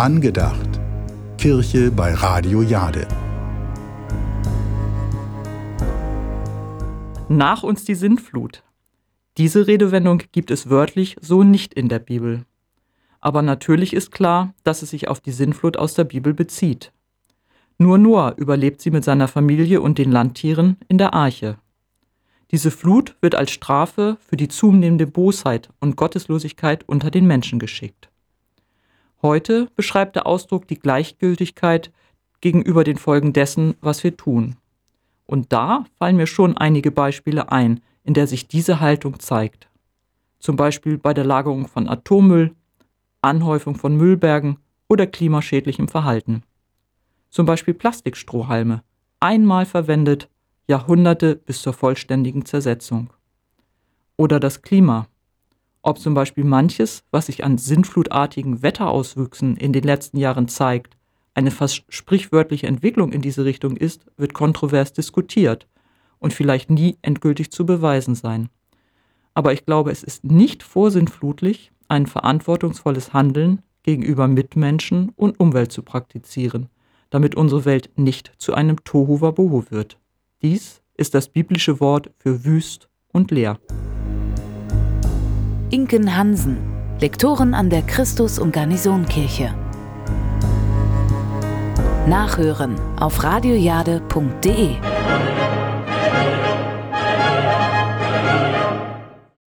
Angedacht. Kirche bei Radio Jade. Nach uns die Sintflut. Diese Redewendung gibt es wörtlich so nicht in der Bibel. Aber natürlich ist klar, dass es sich auf die Sintflut aus der Bibel bezieht. Nur Noah überlebt sie mit seiner Familie und den Landtieren in der Arche. Diese Flut wird als Strafe für die zunehmende Bosheit und Gotteslosigkeit unter den Menschen geschickt. Heute beschreibt der Ausdruck die Gleichgültigkeit gegenüber den Folgen dessen, was wir tun. Und da fallen mir schon einige Beispiele ein, in der sich diese Haltung zeigt. Zum Beispiel bei der Lagerung von Atommüll, Anhäufung von Müllbergen oder klimaschädlichem Verhalten. Zum Beispiel Plastikstrohhalme, einmal verwendet, Jahrhunderte bis zur vollständigen Zersetzung. Oder das Klima. Ob zum Beispiel manches, was sich an sintflutartigen Wetterauswüchsen in den letzten Jahren zeigt, eine fast sprichwörtliche Entwicklung in diese Richtung ist, wird kontrovers diskutiert und vielleicht nie endgültig zu beweisen sein. Aber ich glaube, es ist nicht vorsintflutlich, ein verantwortungsvolles Handeln gegenüber Mitmenschen und Umwelt zu praktizieren, damit unsere Welt nicht zu einem Tohuwabohu wird. Dies ist das biblische Wort für wüst und leer. Inken Hansen, Lektorin an der Christus- und Garnisonkirche. Nachhören auf radiojade.de.